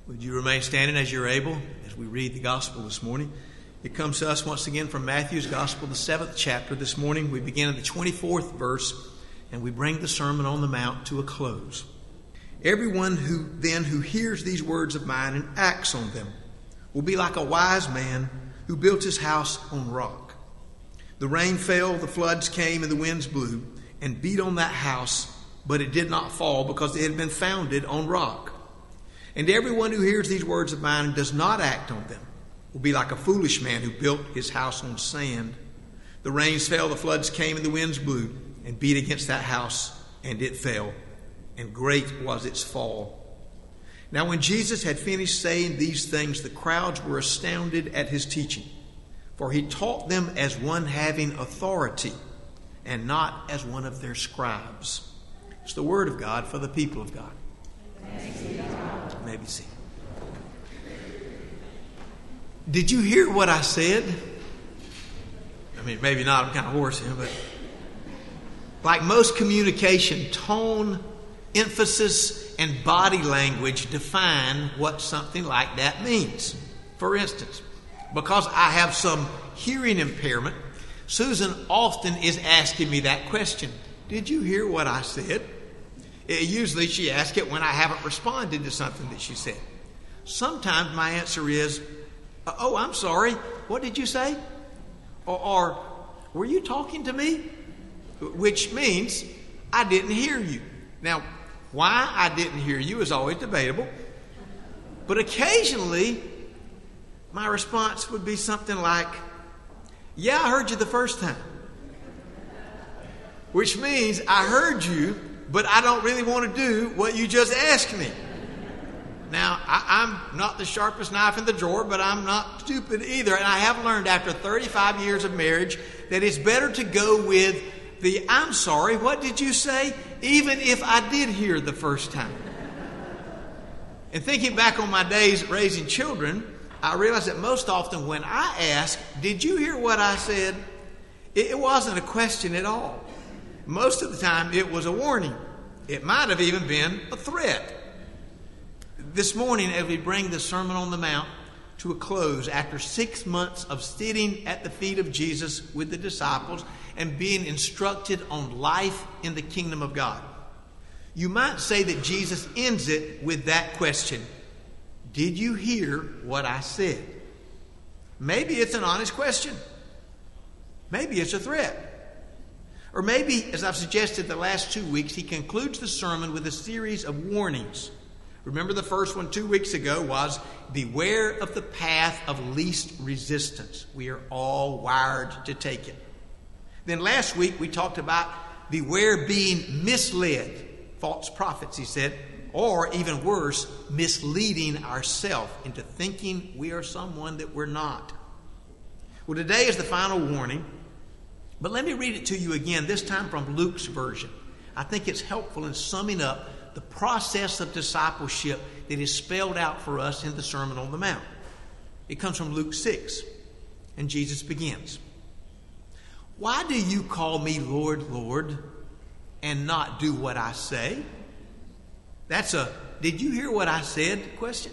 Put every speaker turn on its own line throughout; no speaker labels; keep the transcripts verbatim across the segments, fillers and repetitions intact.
Would you remain standing as you're able as we read the gospel this morning? It comes to us once again from Matthew's gospel, the seventh chapter. This morning we begin in the twenty-fourth verse and we bring the Sermon on the Mount to a close. Everyone who then who hears these words of mine and acts on them will be like a wise man who built his house on rock. The rain fell, the floods came, and the winds blew and beat on that house, but it did not fall because it had been founded on rock. And everyone who hears these words of mine and does not act on them will be like a foolish man who built his house on sand. The rains fell, the floods came, and the winds blew and beat against that house, and it fell, and great was its fall. Now when Jesus had finished saying these things, the crowds were astounded at his teaching, for he taught them as one having authority and not as one of their scribes. It's the word of God for the people of God. Thanks be to God. Maybe see. Did you hear what I said? I mean, maybe not. I'm kind of hoarse here, but like most communication, tone, emphasis, and body language define what something like that means. For instance, because I have some hearing impairment, Susan often is asking me that question. Did you hear what I said? Usually she asks it when I haven't responded to something that she said. Sometimes my answer is, oh, I'm sorry, what did you say? Or, or were you talking to me? Which means I didn't hear you. Now, why I didn't hear you is always debatable. But occasionally, my response would be something like, yeah, I heard you the first time. Which means I heard you, but I don't really want to do what you just asked me. Now, I, I'm not the sharpest knife in the drawer, but I'm not stupid either. And I have learned after thirty-five years of marriage that it's better to go with the, I'm sorry, what did you say? Even if I did hear the first time. And thinking back on my days raising children, I realized that most often when I ask, did you hear what I said? It wasn't a question at all. Most of the time it was a warning. It might have even been a threat. This morning, as we bring the Sermon on the Mount to a close, after six months of sitting at the feet of Jesus with the disciples and being instructed on life in the kingdom of God, you might say that Jesus ends it with that question. Did you hear what I said? Maybe it's an honest question. Maybe it's a threat. Or maybe, as I've suggested the last two weeks, he concludes the sermon with a series of warnings. Remember the first one two weeks ago was, beware of the path of least resistance. We are all wired to take it. Then last week we talked about beware being misled. False prophets, he said, or even worse, misleading ourselves into thinking we are someone that we're not. Well, today is the final warning. But let me read it to you again, this time from Luke's version. I think it's helpful in summing up the process of discipleship that is spelled out for us in the Sermon on the Mount. It comes from Luke six, and Jesus begins. Why do you call me Lord, Lord, and not do what I say? That's a, did you hear what I said question?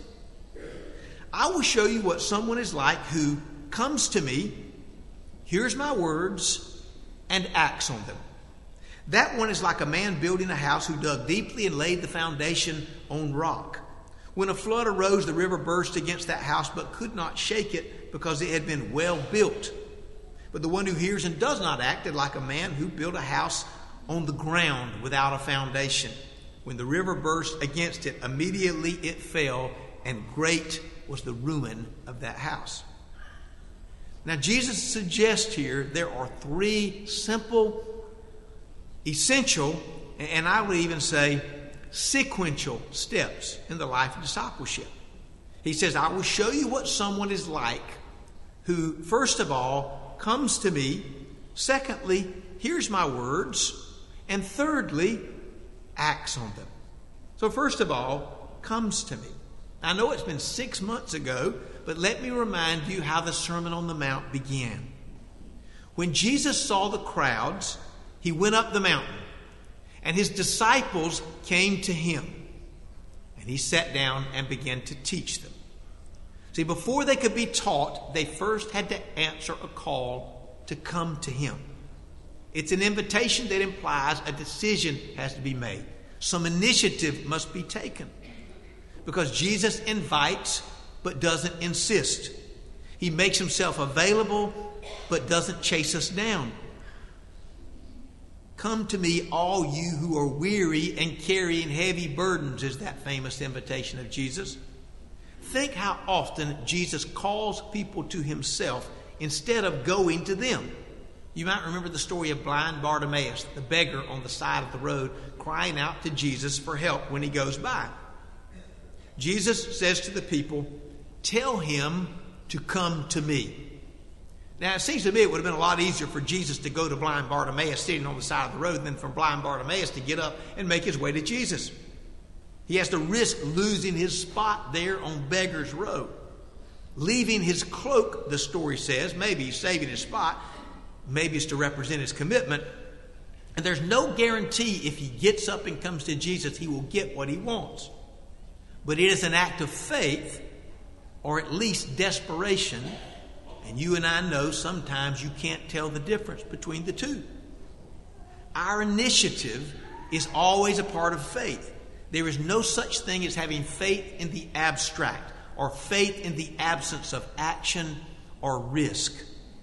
I will show you what someone is like who comes to me, hears my words, and acts on them. That one is like a man building a house who dug deeply and laid the foundation on rock. When a flood arose, the river burst against that house, but could not shake it because it had been well built. But the one who hears and does not act is like a man who built a house on the ground without a foundation. When the river burst against it, immediately it fell, and great was the ruin of that house. Now, Jesus suggests here there are three simple, essential, and I would even say sequential steps in the life of discipleship. He says, I will show you what someone is like who, first of all, comes to me, secondly, hears my words, and thirdly, acts on them. So first of all, comes to me. I know it's been six months ago, but let me remind you how the Sermon on the Mount began. When Jesus saw the crowds, he went up the mountain, and his disciples came to him. And he sat down and began to teach them. See, before they could be taught, they first had to answer a call to come to him. It's an invitation that implies a decision has to be made. Some initiative must be taken. Because Jesus invites but doesn't insist. He makes himself available but doesn't chase us down. Come to me, all you who are weary and carrying heavy burdens, is that famous invitation of Jesus. Think how often Jesus calls people to himself instead of going to them. You might remember the story of blind Bartimaeus, the beggar on the side of the road, crying out to Jesus for help when he goes by. Jesus says to the people, tell him to come to me. Now, it seems to me it would have been a lot easier for Jesus to go to blind Bartimaeus sitting on the side of the road than for blind Bartimaeus to get up and make his way to Jesus. He has to risk losing his spot there on Beggar's Road. Leaving his cloak, the story says, maybe he's saving his spot, maybe it's to represent his commitment. And there's no guarantee if he gets up and comes to Jesus, he will get what he wants. But it is an act of faith, or at least desperation. And you and I know sometimes you can't tell the difference between the two. Our initiative is always a part of faith. There is no such thing as having faith in the abstract or faith in the absence of action or risk.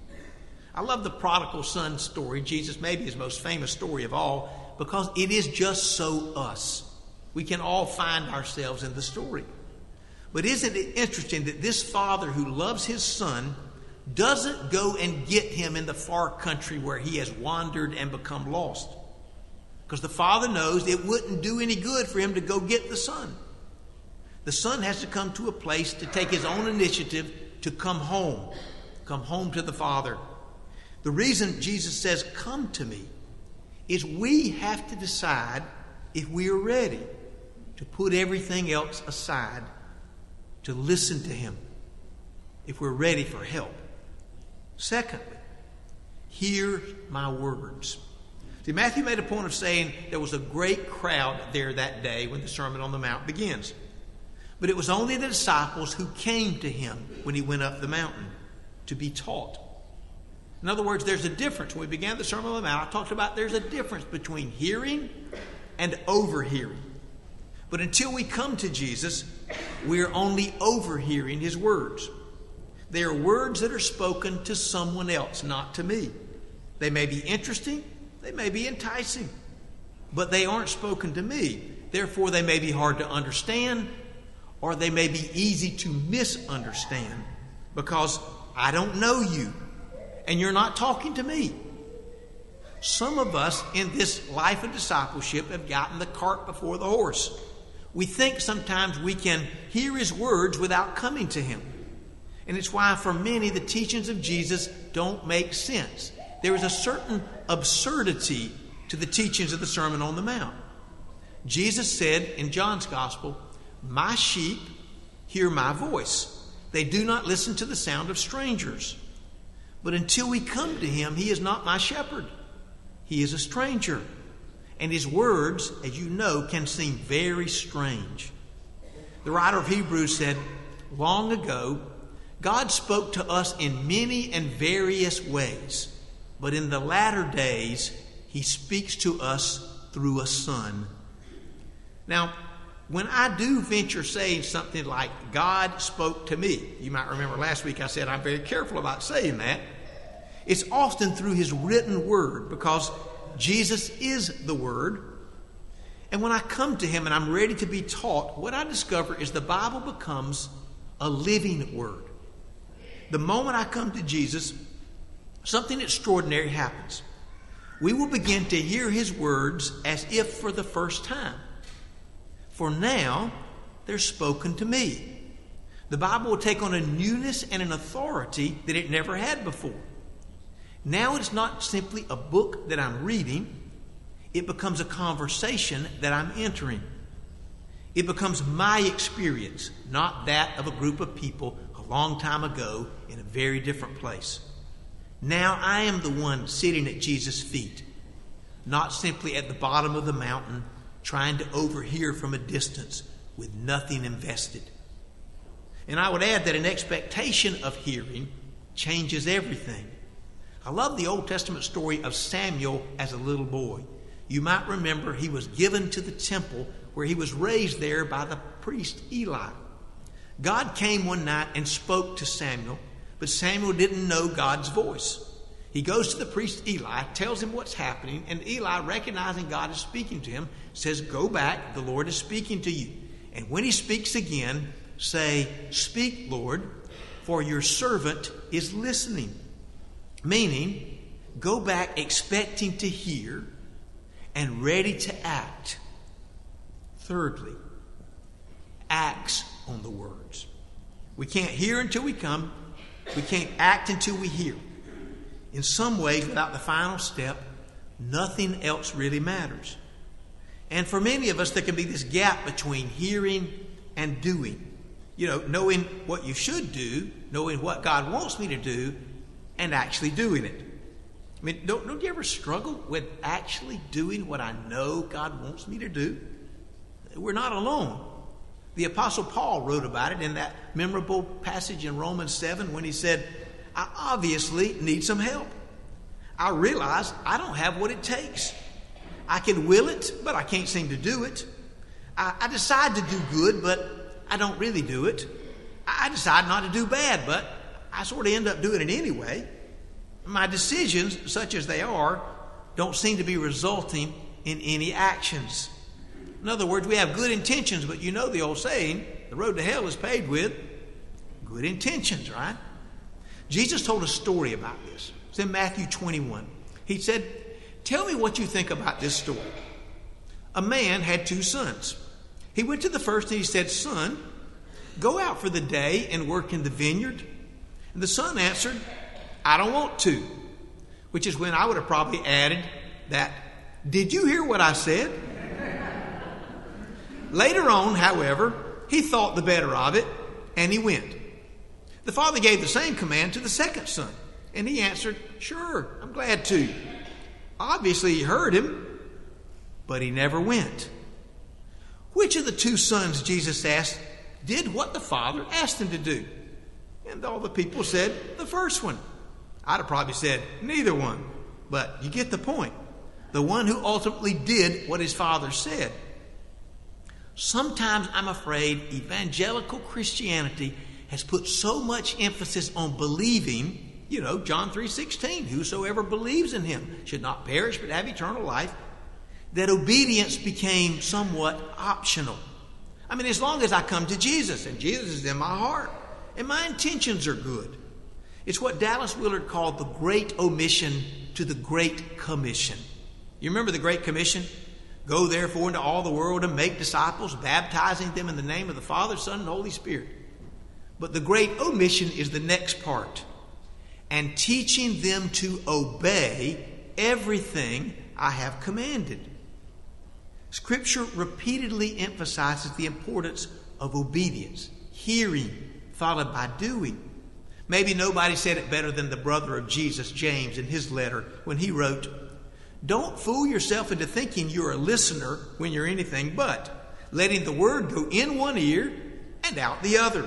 I love the prodigal son story, Jesus, maybe his most famous story of all, because it is just so us. We can all find ourselves in the story. But isn't it interesting that this father who loves his son doesn't go and get him in the far country where he has wandered and become lost? Because the father knows it wouldn't do any good for him to go get the son. The son has to come to a place to take his own initiative to come home. Come home to the father. The reason Jesus says, come to me, is we have to decide if we are ready to put everything else aside to listen to him. If we're ready for help. Secondly, hear my words. See, Matthew made a point of saying there was a great crowd there that day when the Sermon on the Mount begins. But it was only the disciples who came to him when he went up the mountain to be taught. In other words, there's a difference. When we began the Sermon on the Mount, I talked about there's a difference between hearing and overhearing. But until we come to Jesus, we're only overhearing his words. They are words that are spoken to someone else, not to me. They may be interesting, they may be enticing, but they aren't spoken to me. Therefore, they may be hard to understand, or they may be easy to misunderstand because I don't know you and you're not talking to me. Some of us in this life of discipleship have gotten the cart before the horse. We think sometimes we can hear his words without coming to him. And it's why for many the teachings of Jesus don't make sense. There is a certain absurdity to the teachings of the Sermon on the Mount. Jesus said in John's Gospel, my sheep hear my voice. They do not listen to the sound of strangers. But until we come to him, he is not my shepherd. He is a stranger. And his words, as you know, can seem very strange. The writer of Hebrews said, long ago, God spoke to us in many and various ways, but in the latter days, he speaks to us through a Son. Now, when I do venture saying something like, God spoke to me, you might remember last week I said I'm very careful about saying that. It's often through his written word, because Jesus is the Word. And when I come to him and I'm ready to be taught, what I discover is the Bible becomes a living word. The moment I come to Jesus, something extraordinary happens. We will begin to hear his words as if for the first time. For now, they're spoken to me. The Bible will take on a newness and an authority that it never had before. Now it's not simply a book that I'm reading. It becomes a conversation that I'm entering. It becomes my experience, not that of a group of people a long time ago in a very different place. Now I am the one sitting at Jesus' feet, not simply at the bottom of the mountain trying to overhear from a distance with nothing invested. And I would add that an expectation of hearing changes everything. I love the Old Testament story of Samuel as a little boy. You might remember he was given to the temple where he was raised there by the priest Eli. God came one night and spoke to Samuel, but Samuel didn't know God's voice. He goes to the priest Eli, tells him what's happening, and Eli, recognizing God is speaking to him, says, "Go back, the Lord is speaking to you. And when he speaks again, say, 'Speak, Lord, for your servant is listening.'" Meaning, go back expecting to hear and ready to act. Thirdly, acts on the words. We can't hear until we come. We can't act until we hear. In some ways, without the final step, nothing else really matters. And for many of us, there can be this gap between hearing and doing. You know, knowing what you should do, knowing what God wants me to do, and actually doing it. I mean, don't, don't you ever struggle with actually doing what I know God wants me to do? We're not alone. The Apostle Paul wrote about it in that memorable passage in Romans seven when he said, "I obviously need some help. I realize I don't have what it takes. I can will it, but I can't seem to do it. I, I decide to do good, but I don't really do it. I, I decide not to do bad, but I sort of end up doing it anyway. My decisions, such as they are, don't seem to be resulting in any actions." In other words, we have good intentions, but you know the old saying, the road to hell is paved with good intentions, right? Jesus told a story about this. It's in Matthew twenty-one. He said, "Tell me what you think about this story. A man had two sons. He went to the first and he said, 'Son, go out for the day and work in the vineyard.' And the son answered, 'I don't want to,' which is when I would have probably added that, 'Did you hear what I said?' Later on, however, he thought the better of it, and he went. The father gave the same command to the second son, and he answered, 'Sure, I'm glad to.' Obviously, he heard him, but he never went. Which of the two sons, Jesus asked, did what the father asked him to do?" And all the people said, "The first one." I'd have probably said, "Neither one." But you get the point. The one who ultimately did what his father said. Sometimes I'm afraid evangelical Christianity has put so much emphasis on believing, you know, John three sixteen, "Whosoever believes in him should not perish but have eternal life," that obedience became somewhat optional. I mean, as long as I come to Jesus and Jesus is in my heart and my intentions are good. It's what Dallas Willard called the great omission to the great commission. You remember the Great Commission? "Go therefore into all the world and make disciples, baptizing them in the name of the Father, Son, and Holy Spirit." But the great omission is the next part. "And teaching them to obey everything I have commanded." Scripture repeatedly emphasizes the importance of obedience, hearing, followed by doing. Maybe nobody said it better than the brother of Jesus, James, in his letter when he wrote, "Don't fool yourself into thinking you're a listener when you're anything but, letting the word go in one ear and out the other.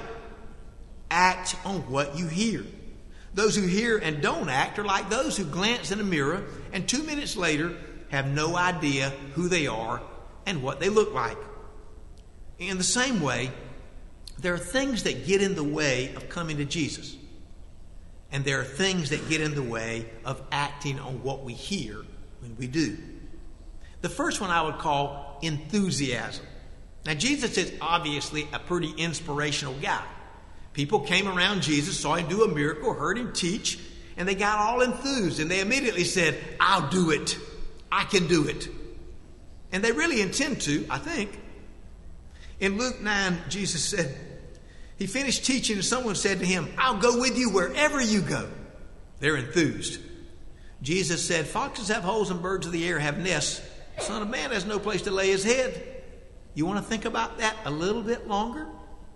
Act on what you hear. Those who hear and don't act are like those who glance in a mirror and two minutes later have no idea who they are and what they look like." In the same way, there are things that get in the way of coming to Jesus. And there are things that get in the way of acting on what we hear when we do. The first one I would call enthusiasm. Now, Jesus is obviously a pretty inspirational guy. People came around Jesus, saw him do a miracle, heard him teach, and they got all enthused. And they immediately said, "I'll do it. I can do it." And they really intend to, I think. In Luke nine, Jesus said, he finished teaching and someone said to him, "I'll go with you wherever you go." They're enthused. Jesus said, "Foxes have holes and birds of the air have nests. The Son of Man has no place to lay his head." You want to think about that a little bit longer?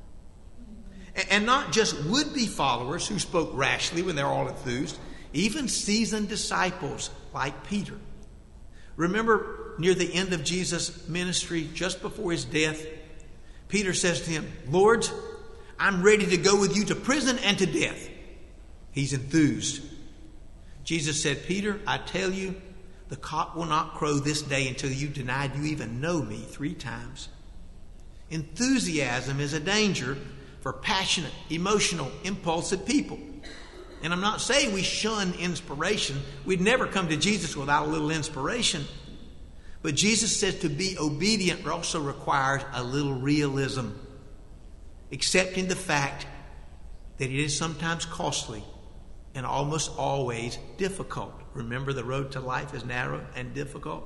And not just would-be followers who spoke rashly when they're all enthused, even seasoned disciples like Peter. Remember near the end of Jesus' ministry, just before his death, Peter says to him, Lord, I'm ready to go with you to prison and to death. He's enthused. Jesus said, Peter, I tell you, the cock will not crow this day until you denied you even know me three times. Enthusiasm is a danger for passionate, emotional, impulsive people. And I'm not saying we shun inspiration. We'd never come to Jesus without a little inspiration. But Jesus says to be obedient also requires a little realism, accepting the fact that it is sometimes costly and almost always difficult. Remember, the road to life is narrow and difficult.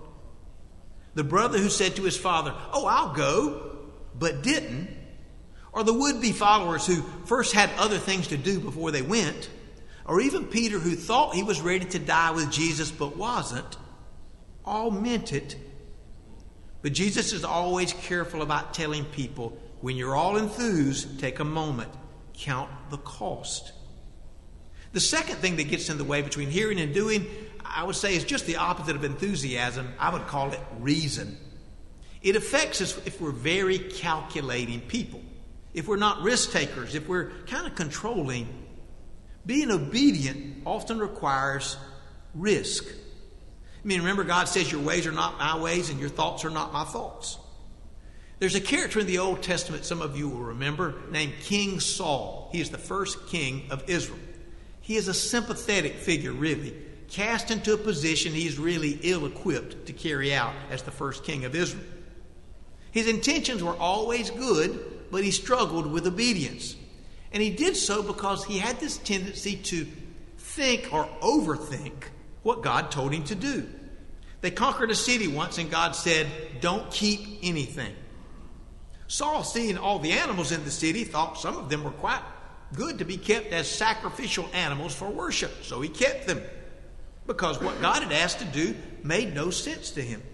The brother who said to his father, oh, I'll go, but didn't, or the would-be followers who first had other things to do before they went, or even Peter who thought he was ready to die with Jesus but wasn't, all meant it. But Jesus is always careful about telling people, when you're all enthused, take a moment, count the cost. The second thing that gets in the way between hearing and doing, I would say, is just the opposite of enthusiasm. I would call it reason. It affects us if we're very calculating people, if we're not risk takers, if we're kind of controlling. Being obedient often requires risk. I mean, remember, God says your ways are not my ways and your thoughts are not my thoughts. There's a character in the Old Testament, some of you will remember, named King Saul. He is the first king of Israel. He is a sympathetic figure, really, cast into a position he is really ill-equipped to carry out as the first king of Israel. His intentions were always good, but he struggled with obedience. And he did so because he had this tendency to think or overthink what God told him to do. They conquered a city once and God said, don't keep anything. Saul, seeing all the animals in the city, thought some of them were quite good to be kept as sacrificial animals for worship. So he kept them because what God had asked to do made no sense to him.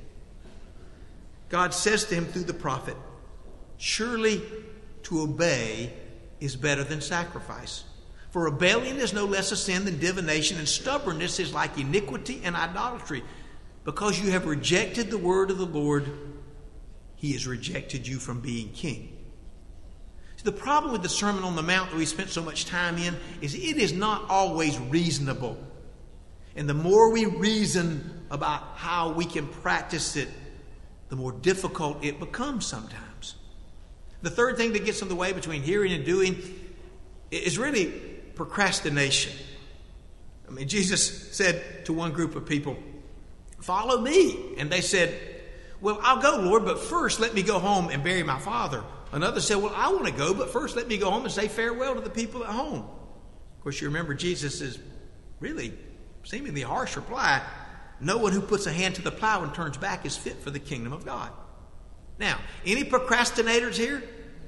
God says to him through the prophet, surely to obey is better than sacrifice. For rebellion is no less a sin than divination, and stubbornness is like iniquity and idolatry. Because you have rejected the word of the Lord, he has rejected you from being king. See, the problem with the Sermon on the Mount that we spent so much time in is it is not always reasonable. And the more we reason about how we can practice it, the more difficult it becomes sometimes. The third thing that gets in the way between hearing and doing is really procrastination. I mean, Jesus said to one group of people, follow me. And they said, well, I'll go, Lord, but first let me go home and bury my father. Another said, well, I want to go, but first let me go home and say farewell to the people at home. Of course, you remember Jesus' really seemingly harsh reply, no one who puts a hand to the plow and turns back is fit for the kingdom of God. Now, any procrastinators here?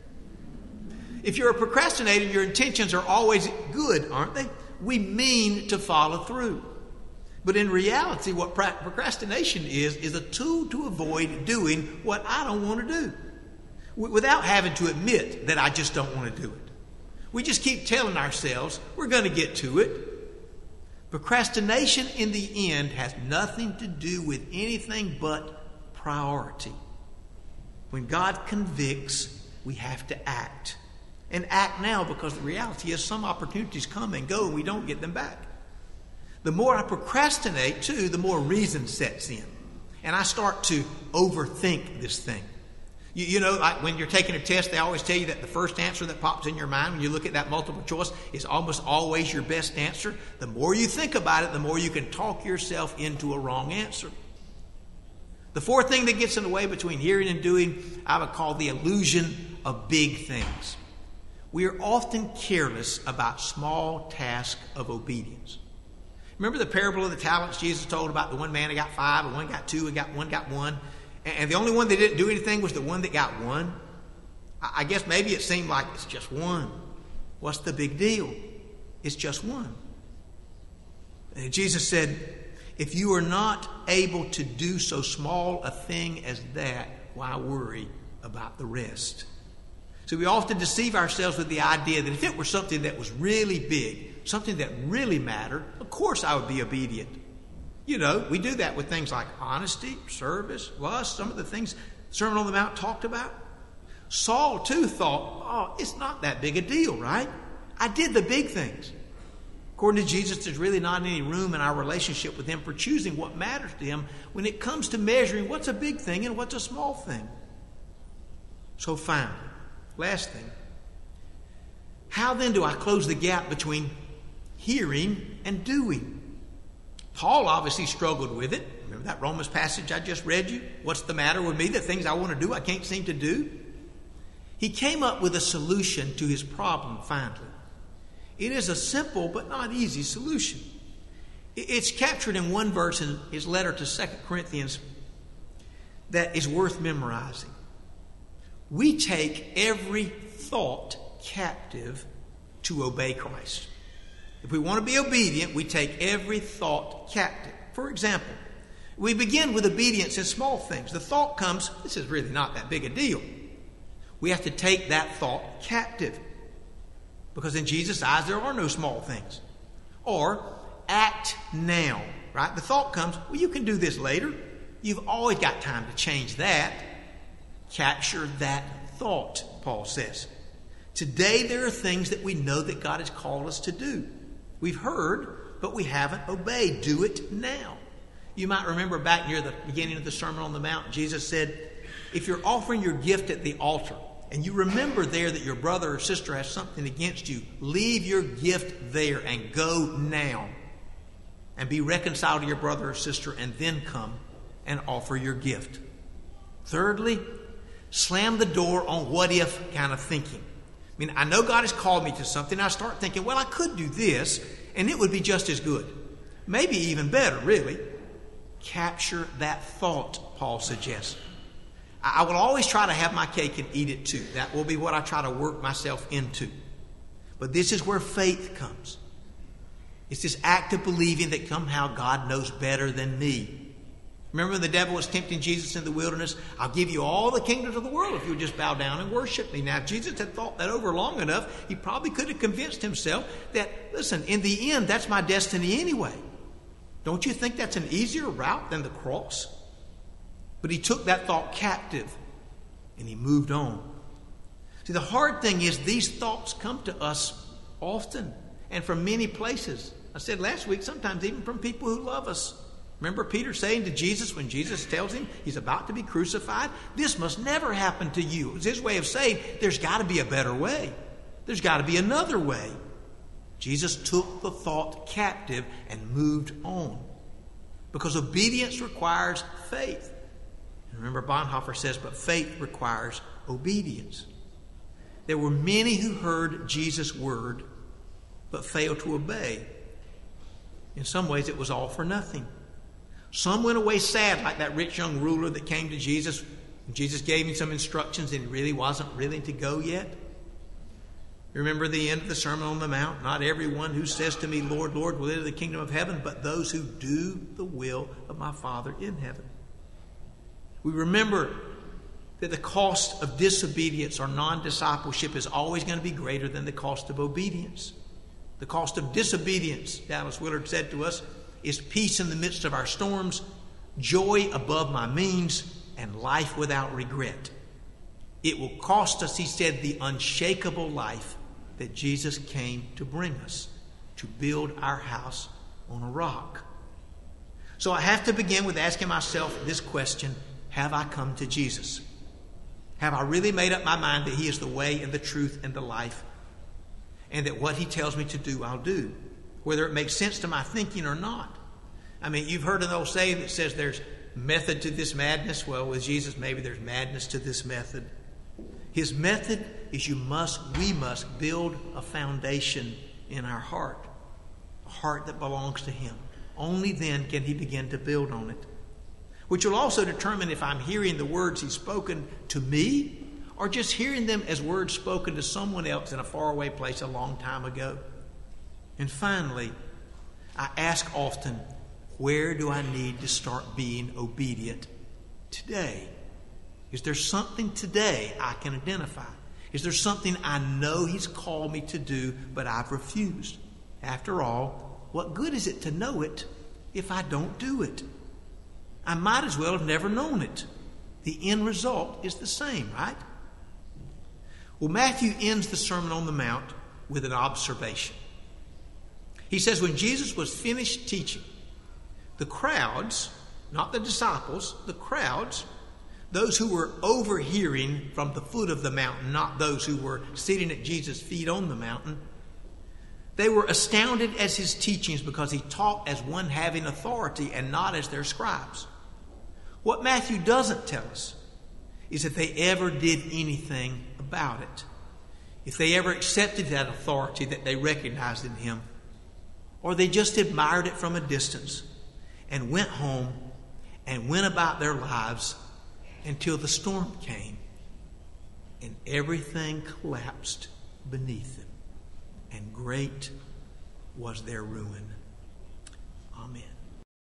If you're a procrastinator, your intentions are always good, aren't they? We mean to follow through. But in reality, what procrastination is, is a tool to avoid doing what I don't want to do, without having to admit that I just don't want to do it. We just keep telling ourselves we're going to get to it. Procrastination in the end has nothing to do with anything but priority. When God convicts, we have to act. And act now, because the reality is some opportunities come and go and we don't get them back. The more I procrastinate, too, the more reason sets in. And I start to overthink this thing. You, you know, like when you're taking a test, they always tell you that the first answer that pops in your mind when you look at that multiple choice is almost always your best answer. The more you think about it, the more you can talk yourself into a wrong answer. The fourth thing that gets in the way between hearing and doing, I would call the illusion of big things. We are often careless about small tasks of obedience. Remember the parable of the talents Jesus told about the one man that got five, and one got two, and got one got one, and the only one that didn't do anything was the one that got one? I guess maybe it seemed like it's just one. What's the big deal? It's just one. And Jesus said, if you are not able to do so small a thing as that, why worry about the rest? So we often deceive ourselves with the idea that if it were something that was really big, something that really mattered, of course I would be obedient. You know, we do that with things like honesty, service, lust, some of the things Sermon on the Mount talked about. Saul too thought, oh, it's not that big a deal, right? I did the big things. According to Jesus, there's really not any room in our relationship with him for choosing what matters to him when it comes to measuring what's a big thing and what's a small thing. So finally, last thing, how then do I close the gap between hearing and doing? Paul obviously struggled with it. Remember that Romans passage I just read you? What's the matter with me? The things I want to do, I can't seem to do. He came up with a solution to his problem finally. It is a simple but not easy solution. It's captured in one verse in his letter to Second Corinthians that is worth memorizing. We take every thought captive to obey Christ. If we want to be obedient, we take every thought captive. For example, we begin with obedience in small things. The thought comes, this is really not that big a deal. We have to take that thought captive. Because in Jesus' eyes, there are no small things. Or act now, right? The thought comes, well, you can do this later. You've always got time to change that. Capture that thought, Paul says. Today, there are things that we know that God has called us to do. We've heard, but we haven't obeyed. Do it now. You might remember back near the beginning of the Sermon on the Mount, Jesus said, if you're offering your gift at the altar, and you remember there that your brother or sister has something against you, leave your gift there and go now and be reconciled to your brother or sister and then come and offer your gift. Thirdly, slam the door on what if kind of thinking. I mean, I know God has called me to something. I start thinking, well, I could do this and it would be just as good. Maybe even better, really. Capture that thought, Paul suggests. I will always try to have my cake and eat it too. That will be what I try to work myself into. But this is where faith comes. It's this act of believing that somehow God knows better than me. Remember when the devil was tempting Jesus in the wilderness? I'll give you all the kingdoms of the world if you'll just bow down and worship me. Now, if Jesus had thought that over long enough, he probably could have convinced himself that, listen, in the end, that's my destiny anyway. Don't you think that's an easier route than the cross? But he took that thought captive and he moved on. See, the hard thing is these thoughts come to us often and from many places. I said last week, sometimes even from people who love us. Remember Peter saying to Jesus when Jesus tells him he's about to be crucified, this must never happen to you. It was his way of saying there's got to be a better way. There's got to be another way. Jesus took the thought captive and moved on. Because obedience requires faith. Remember, Bonhoeffer says, but faith requires obedience. There were many who heard Jesus' word, but failed to obey. In some ways, it was all for nothing. Some went away sad, like that rich young ruler that came to Jesus. Jesus gave him some instructions, and he really wasn't willing to go yet. Remember the end of the Sermon on the Mount? Not everyone who says to me, Lord, Lord, will enter the kingdom of heaven, but those who do the will of my Father in heaven. We remember that the cost of disobedience or non-discipleship is always going to be greater than the cost of obedience. The cost of disobedience, Dallas Willard said to us, is peace in the midst of our storms, joy above my means, and life without regret. It will cost us, he said, the unshakable life that Jesus came to bring us, to build our house on a rock. So I have to begin with asking myself this question: have I come to Jesus? Have I really made up my mind that he is the way and the truth and the life, and that what he tells me to do, I'll do, whether it makes sense to my thinking or not? I mean, you've heard an old saying that says there's method to this madness. Well, with Jesus, maybe there's madness to this method. His method is you must, we must build a foundation in our heart, a heart that belongs to him. Only then can he begin to build on it, which will also determine if I'm hearing the words he's spoken to me or just hearing them as words spoken to someone else in a faraway place a long time ago. And finally, I ask often, where do I need to start being obedient today? Is there something today I can identify? Is there something I know he's called me to do, but I've refused? After all, what good is it to know it if I don't do it? I might as well have never known it. The end result is the same, right? Well, Matthew ends the Sermon on the Mount with an observation. He says, when Jesus was finished teaching, the crowds, not the disciples, the crowds, those who were overhearing from the foot of the mountain, not those who were sitting at Jesus' feet on the mountain, they were astounded at his teachings because he taught as one having authority and not as their scribes. What Matthew doesn't tell us is if they ever did anything about it. If they ever accepted that authority that they recognized in him, or they just admired it from a distance and went home and went about their lives until the storm came and everything collapsed beneath them, and great was their ruin. Amen.